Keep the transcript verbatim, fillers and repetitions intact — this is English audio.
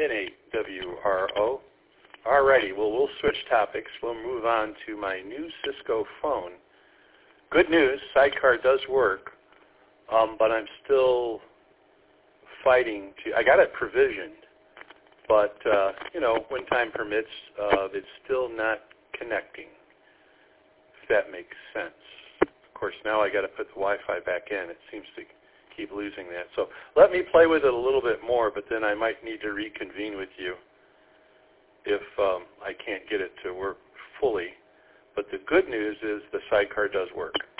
N A W R O. Alrighty, well, we'll switch topics. We'll move on to my new Cisco phone. Good news, Sidecar does work, um, but I'm still fighting to, I got it provisioned, but, uh, you know, when time permits, uh, it's still not connecting, if that makes sense. Of course, now I got to put the Wi-Fi back in. It seems to keep losing that. So let me play with it a little bit more, but then I might need to reconvene with you if um, I can't get it to work fully. But the good news is the Sidecar does work.